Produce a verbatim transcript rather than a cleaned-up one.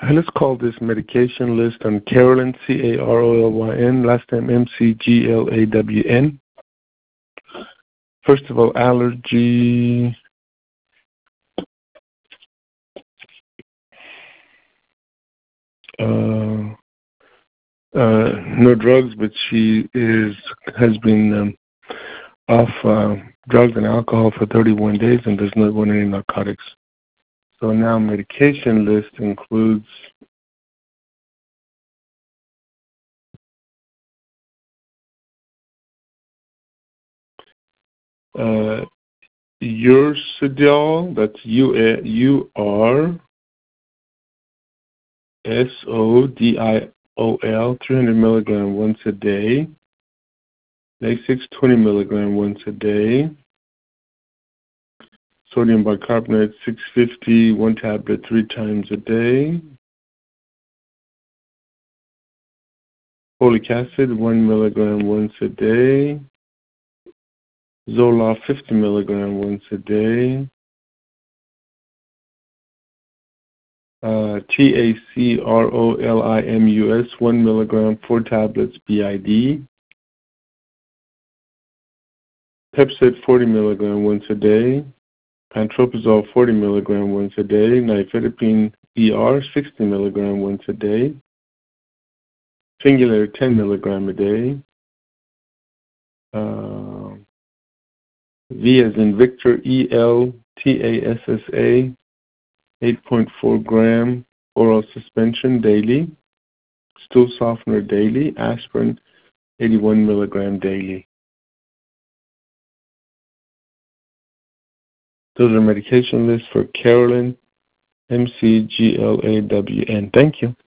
Let's call this medication list on Carolyn, C A R O L Y N, last name M C G L A W N. First of all, allergy. Uh, uh, no drugs, but she is has been um, off uh, drugs and alcohol for thirty-one days and does not want any narcotics. So now medication list includes uh, Ursidol, that's U R S O D I O L, three hundred milligram once a day. Lasix, twenty milligram once a day. Sodium bicarbonate, six fifty, one tablet three times a day. Folic acid, one milligram once a day. Zoloft, fifty milligram once a day. Uh, T A C R O L I M U S, one milligram, four tablets B I D. Pepsid, forty milligram once a day. Pantoprazole, forty milligram once a day. Nifedipine E R, sixty milligram once a day. Singulair, ten milligram a day. Uh, V as in Victor, E L T A S S A, eight point four gram oral suspension daily. Stool softener daily. Aspirin, eighty-one milligram daily. Those are medication lists for Carolyn, M C G L A W N. Thank you.